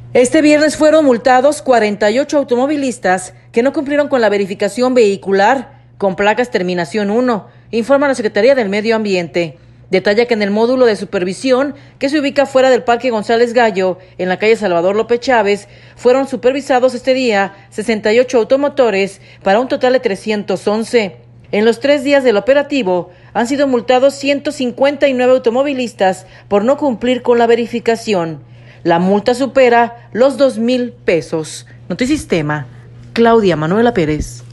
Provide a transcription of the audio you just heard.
Este viernes fueron multados 48 automovilistas que no cumplieron con la verificación vehicular con placas terminación 1, informa la Secretaría del Medio Ambiente. Detalla que en el módulo de supervisión, que se ubica fuera del Parque González Gallo, en la calle Salvador López Chávez, fueron supervisados este día 68 automotores para un total de 311. En los 3 días del operativo, han sido multados 159 automovilistas por no cumplir con la verificación. La multa supera los 2,000 pesos. Notisistema, Claudia Manuela Pérez.